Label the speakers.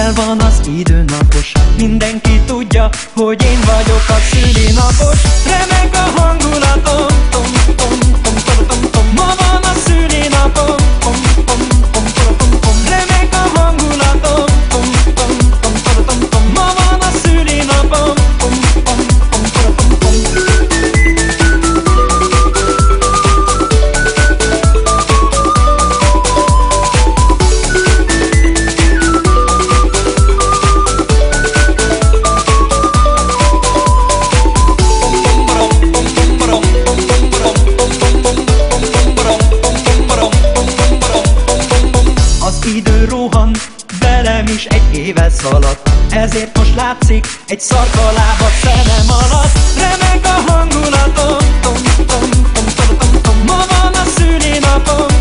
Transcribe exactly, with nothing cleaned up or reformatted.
Speaker 1: Közel van az időnapos, mindenki tudja, hogy én vagyok a szülinapos. Remek a hangulatom, tom, tom, tom, tom, tom, tom. Ma van a szülinapom, tom, tom, tom, tom, tom, tom. Remek a hangulatom, tom, tom, tom, tom, tom, tom. Ma van a szülinapom, tom, tom, tom, tom, tom, tom. Idő rohan, velem is egy éve szaladt, ezért most látszik egy szarkaláb a szemem alatt. Remek a hangulatom, tom, tom, tom, tom, tom, tom. Ma van a szülinapom,